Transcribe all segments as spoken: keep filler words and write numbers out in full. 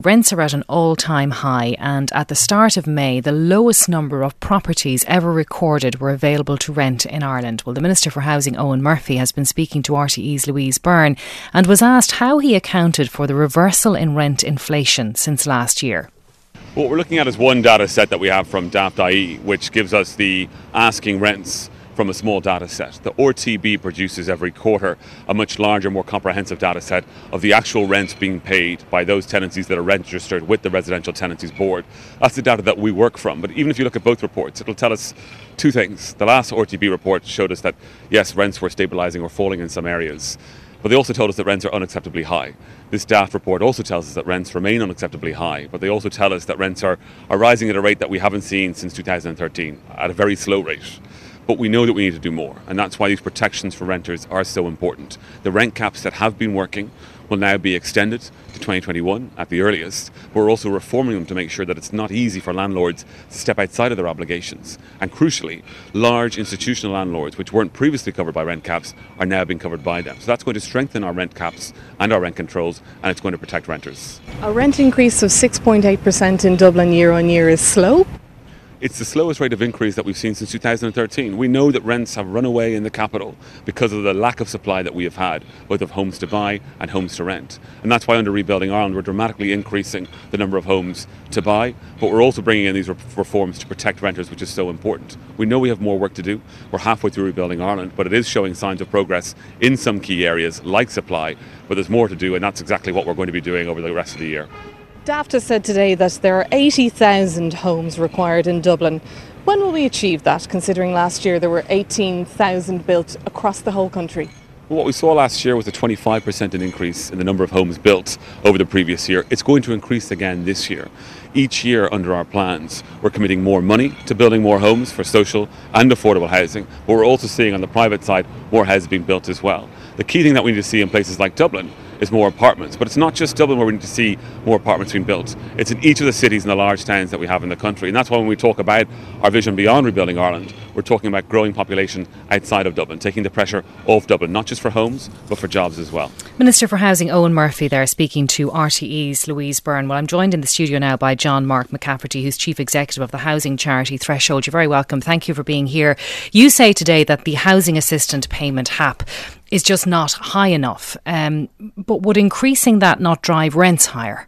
Rents are at an all-time high, and at the start of May, the lowest number of properties ever recorded were available to rent in Ireland. Well, the Minister for Housing, Eoghan Murphy, has been speaking to R T E's Louise Byrne and was asked how he accounted for the reversal in rent inflation since last year. What we're looking at is one data set that we have from Daft dot I E, which gives us the asking rents from a small data set. The R T B produces every quarter a much larger, more comprehensive data set of the actual rents being paid by those tenancies that are registered with the Residential Tenancies Board. That's the data that we work from. But even if you look at both reports, it'll tell us two things. The last R T B report showed us that, yes, rents were stabilising or falling in some areas, but they also told us that rents are unacceptably high. This Daft report also tells us that rents remain unacceptably high, but they also tell us that rents are, are rising at a rate that we haven't seen since two thousand thirteen, at a very slow rate. But we know that we need to do more, and that's why these protections for renters are so important. The rent caps that have been working will now be extended to twenty twenty-one at the earliest, but we're also reforming them to make sure that it's not easy for landlords to step outside of their obligations. And crucially, large institutional landlords, which weren't previously covered by rent caps, are now being covered by them. So that's going to strengthen our rent caps and our rent controls, and it's going to protect renters. A rent increase of six point eight percent in Dublin year on year is slow. It's the slowest rate of increase that we've seen since two thousand thirteen. We know that rents have run away in the capital because of the lack of supply that we have had, both of homes to buy and homes to rent. And that's why under Rebuilding Ireland we're dramatically increasing the number of homes to buy, but we're also bringing in these re- reforms to protect renters, which is so important. We know we have more work to do. We're halfway through Rebuilding Ireland, but it is showing signs of progress in some key areas like supply, but there's more to do, and that's exactly what we're going to be doing over the rest of the year. Daft has said today that there are eighty thousand homes required in Dublin. When will we achieve that, considering last year there were eighteen thousand built across the whole country? Well, what we saw last year was a twenty-five percent increase in the number of homes built over the previous year. It's going to increase again this year. Each year under our plans, we're committing more money to building more homes for social and affordable housing, but we're also seeing on the private side more houses being built as well. The key thing that we need to see in places like Dublin is more apartments. But it's not just Dublin where we need to see more apartments being built. It's in each of the cities and the large towns that we have in the country. And that's why when we talk about our vision beyond Rebuilding Ireland, we're talking about growing population outside of Dublin, taking the pressure off Dublin, not just for homes, but for jobs as well. Minister for Housing, Eoghan Murphy there, speaking to R T E's Louise Byrne. Well, I'm joined in the studio now by John Mark McCafferty, who's Chief Executive of the housing charity Threshold. You're very welcome. Thank you for being here. You say today that the Housing Assistant Payment, H A P, is just not high enough. Um, but would increasing that not drive rents higher?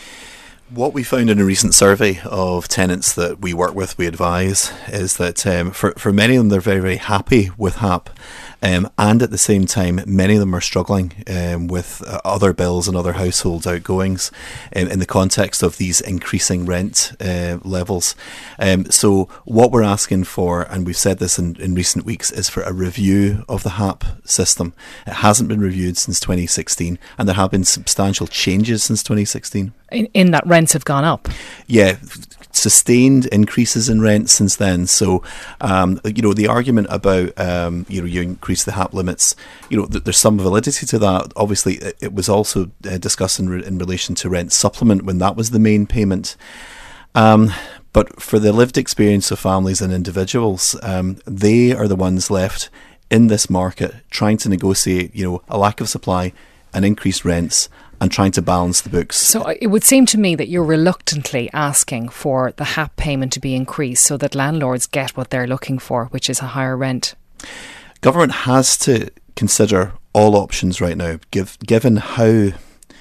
What we found in a recent survey of tenants that we work with, we advise, is that um, for, for many of them, they're very, very happy with H A P. Um, and at the same time, many of them are struggling um, with uh, other bills and other household outgoings um, in the context of these increasing rent uh, levels. Um, so what we're asking for, and we've said this in, in recent weeks, is for a review of the H A P system. It hasn't been reviewed since twenty sixteen, and there have been substantial changes since twenty sixteen. In, in that rents have gone up? Yeah, sustained increases in rent since then. So, um, you know, the argument about, um, you know, you increase the H A P limits, you know, th- there's some validity to that. Obviously, it, it was also uh, discussed in, re- in relation to rent supplement when that was the main payment. Um, but for the lived experience of families and individuals, um, they are the ones left in this market trying to negotiate, you know, a lack of supply and increased rents, and trying to balance the books. So it would seem to me that you're reluctantly asking for the H A P payment to be increased so that landlords get what they're looking for, which is a higher rent. Government has to consider all options right now, give, given how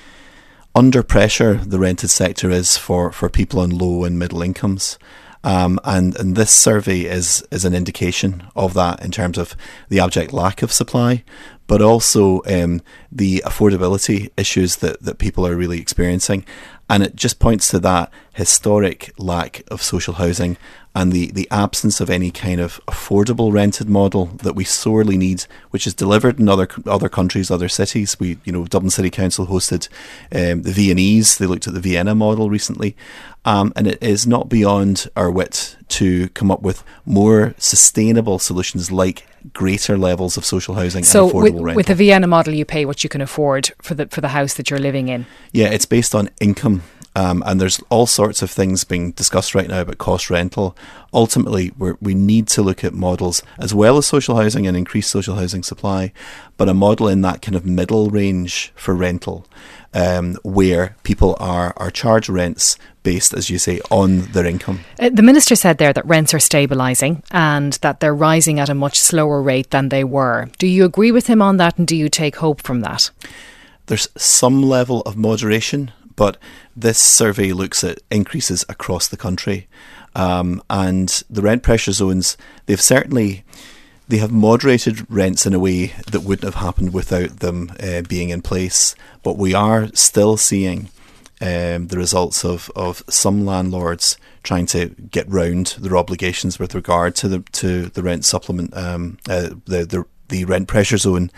under pressure the rented sector is for, for people on low and middle incomes. Um, and, and this survey is, is an indication of that in terms of the abject lack of supply, but also um, the affordability issues that, that people are really experiencing. And it just points to that historic lack of social housing and the, the absence of any kind of affordable rented model that we sorely need, which is delivered in other other countries, other cities. We, you know, Dublin City Council hosted um, the Viennese. They looked at the Vienna model recently, um, and it is not beyond our wit to come up with more sustainable solutions like greater levels of social housing so and affordable with, rental. with the Vienna model, you pay what you can afford for the for the house that you're living in. Yeah, it's based on income Um, and there's all sorts of things being discussed right now about cost rental. Ultimately, we're, we need to look at models as well as social housing and increased social housing supply, but a model in that kind of middle range for rental, um, where people are, are charged rents based, as you say, on their income. Uh, the Minister said there that rents are stabilising and that they're rising at a much slower rate than they were. Do you agree with him on that, and do you take hope from that? There's some level of moderation, but this survey looks at increases across the country. Um, and the rent pressure zones, they've certainly, they have moderated rents in a way that wouldn't have happened without them uh, being in place. But we are still seeing um, the results of, of some landlords trying to get round their obligations with regard to the to the rent supplement, um, uh, the, the the rent pressure zone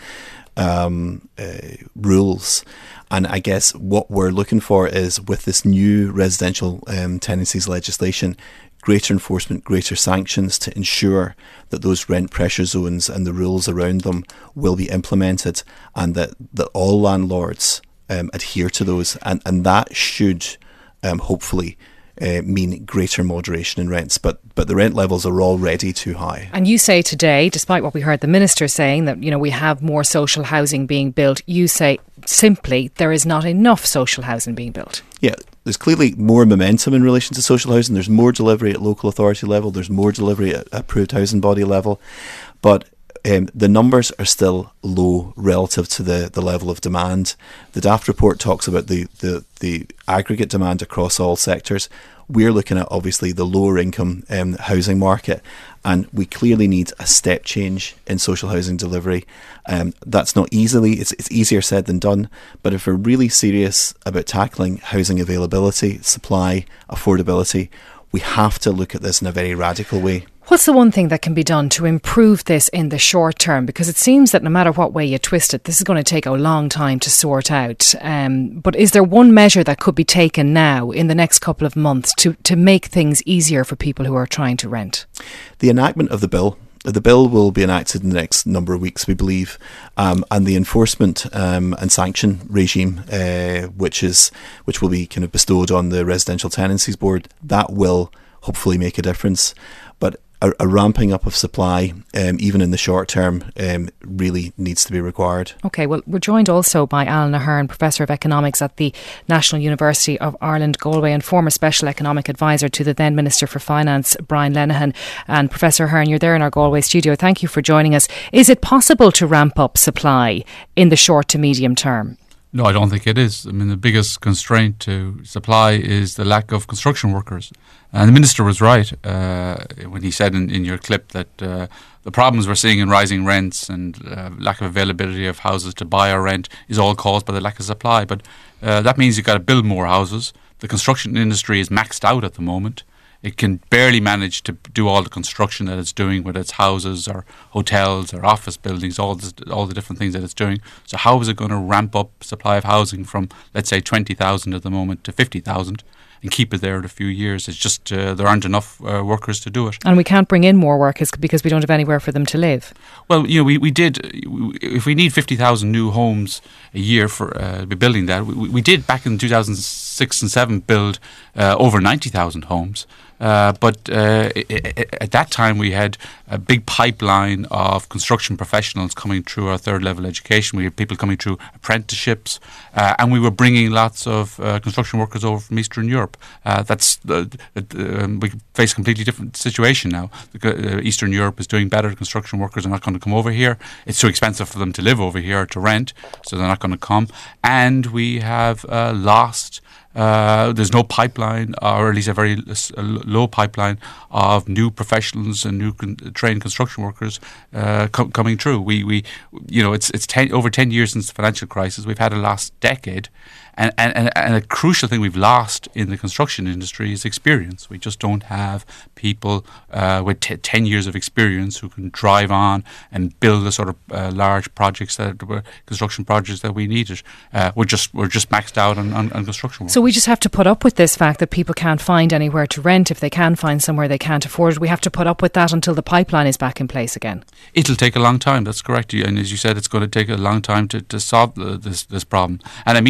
um, uh, rules. And I guess what we're looking for is, with this new residential um, tenancies legislation, greater enforcement, greater sanctions to ensure that those rent pressure zones and the rules around them will be implemented, and that, that all landlords um, adhere to those. And, and that should um, hopefully Uh, mean greater moderation in rents, but but the rent levels are already too high. And you say today, despite what we heard the Minister saying, that, you know, we have more social housing being built, you say simply there is not enough social housing being built. Yeah, there's clearly more momentum in relation to social housing. There's more delivery at local authority level. There's more delivery at approved housing body level, but Um, the numbers are still low relative to the, the level of demand. The D A F T report talks about the, the, the aggregate demand across all sectors. We're looking at, obviously, the lower income um, housing market, and we clearly need a step change in social housing delivery. Um, that's not easily, it's, it's easier said than done, but if we're really serious about tackling housing availability, supply, affordability, we have to look at this in a very radical way. What's the one thing that can be done to improve this in the short term? Because it seems that no matter what way you twist it, this is going to take a long time to sort out. Um, but is there one measure that could be taken now in the next couple of months to, to make things easier for people who are trying to rent? The enactment of the bill. The bill will be enacted in the next number of weeks, we believe, um, and the enforcement um, and sanction regime, uh, which is which will be kind of bestowed on the Residential Tenancies Board, that will hopefully make a difference. But a, a ramping up of supply, um, even in the short term, um, really needs to be required. OK, well, we're joined also by Alan Ahern, Professor of Economics at the National University of Ireland, Galway, and former Special Economic Advisor to the then Minister for Finance, Brian Lenihan. And Professor Ahern, you're there in our Galway studio. Thank you for joining us. Is it possible to ramp up supply in the short to medium term? No, I don't think it is. I mean, the biggest constraint to supply is the lack of construction workers. And the Minister was right uh, when he said in, in your clip that uh, the problems we're seeing in rising rents and uh, lack of availability of houses to buy or rent is all caused by the lack of supply. But uh, that means you've got to build more houses. The construction industry is maxed out at the moment. It can barely manage to do all the construction that it's doing, whether it's houses or hotels or office buildings, all the, all the different things that it's doing. So how is it going to ramp up supply of housing from, let's say, twenty thousand at the moment to fifty thousand and keep it there in a few years? It's just uh, there aren't enough uh, workers to do it. And we can't bring in more workers because we don't have anywhere for them to live. Well, you know, we, we did, if we need fifty thousand new homes a year for uh, building that, we, we did back in two thousand six and seven build uh, over ninety thousand homes. Uh, but uh, at that time we had a big pipeline of construction professionals coming through our third level education. We had people coming through apprenticeships, uh, and we were bringing lots of uh, construction workers over from Eastern Europe. Uh, that's uh, uh, we face a completely different situation now. Uh, Eastern Europe is doing better. Construction workers are not going to come over here. It's too expensive for them to live over here or to rent, so they're not going to come. And we have uh, lost Uh, there's no pipeline, or at least a very a low pipeline of new professionals and new con- trained construction workers uh, co- coming through. We, we, you know, it's it's ten, over ten years since the financial crisis. We've had a last decade, and, and and a crucial thing we've lost in the construction industry is experience. We just don't have people uh, with t- ten years of experience who can drive on and build the sort of uh, large projects that were construction projects that we needed. Uh, we're just we're just maxed out on, on, on construction work. So we just have to put up with this fact that people can't find anywhere to rent. If they can find somewhere they can't afford it, we have to put up with that until the pipeline is back in place again. It'll take a long time, that's correct. And as you said, it's going to take a long time to, to solve the, this this problem. And it means that we don't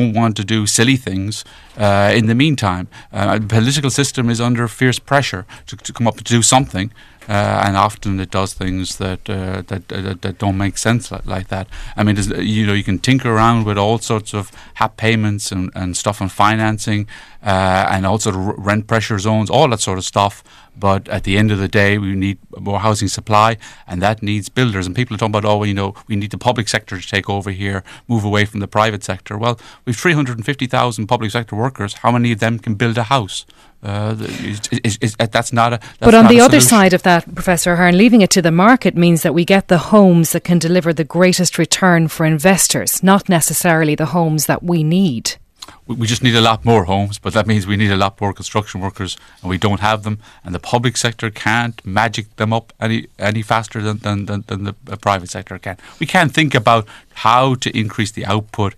don't want to do silly things uh, in the meantime. Uh, the political system is under fierce pressure to, to come up to do something. Uh, and often it does things that uh, that, that that don't make sense like, like that. I mean, you know, you can tinker around with all sorts of H A P payments and, and stuff on financing, uh, and also the rent pressure zones, all that sort of stuff. But at the end of the day, we need more housing supply, and that needs builders. And people are talking about, oh, well, you know, we need the public sector to take over here, move away from the private sector. Well, we've three hundred fifty thousand public sector workers. How many of them can build a house? Uh, is, is, is, that's not a. That's but on not the a other solution. side of that, Professor Ahern, leaving it to the market means that we get the homes that can deliver the greatest return for investors, not necessarily the homes that we need. We just need a lot more homes, but that means we need a lot more construction workers, and we don't have them. And the public sector can't magic them up any any faster than than, than, than the uh, private sector can. We can't think about how to increase the output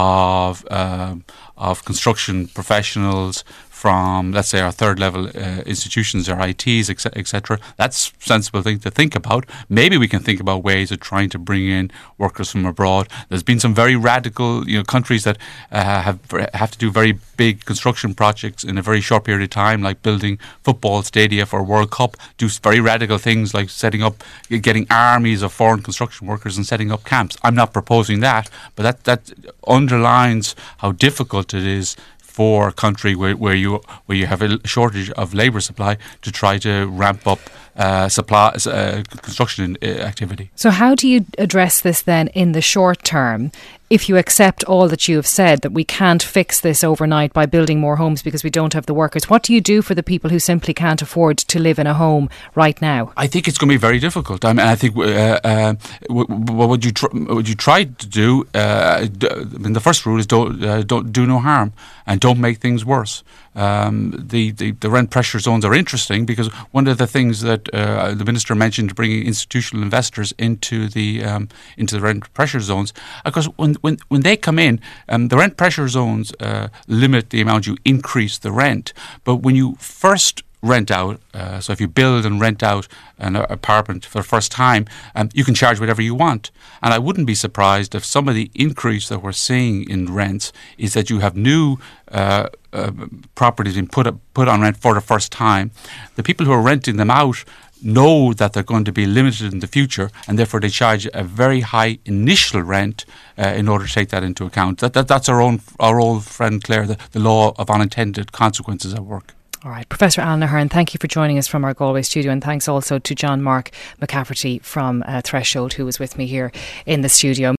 of um, of construction professionals from, let's say, our third level uh, institutions, our I Ts, et cetera. That's a sensible thing to think about. Maybe we can think about ways of trying to bring in workers from abroad. There's been some very radical, you know, countries that uh, have have to do very big construction projects in a very short period of time, like building football stadia for a World Cup. Do very radical things like setting up, getting armies of foreign construction workers and setting up camps. I'm not proposing that, but that that underlines how difficult it is for a country where, where you where you have a shortage of labour supply to try to ramp up uh, supply uh, construction uh, activity. So how do you address this then in the short term, if you accept all that you have said, that we can't fix this overnight by building more homes because we don't have the workers? What do you do for the people who simply can't afford to live in a home right now? I think it's going to be very difficult. I mean, I think uh, uh, what would you tr- what you try to do? Uh, d- I mean, the first rule is don't uh, don't do no harm and don't make things worse. Um, the, the, the rent pressure zones are interesting because one of the things that uh, the Minister mentioned, bringing institutional investors into the um, into the rent pressure zones, because when when, when they come in, um, the rent pressure zones uh, limit the amount you increase the rent. But when you first rent out, uh, so if you build and rent out an uh, apartment for the first time, um, you can charge whatever you want. And I wouldn't be surprised if some of the increase that we're seeing in rents is that you have new uh, uh, properties being put up, put on rent for the first time. The people who are renting them out know that they're going to be limited in the future, and therefore they charge a very high initial rent uh, in order to take that into account. That, that that's our own our old friend Claire, the, the law of unintended consequences at work. All right, Professor Alan Ahern, thank you for joining us from our Galway studio, and thanks also to John Mark McCafferty from uh, Threshold, who was with me here in the studio.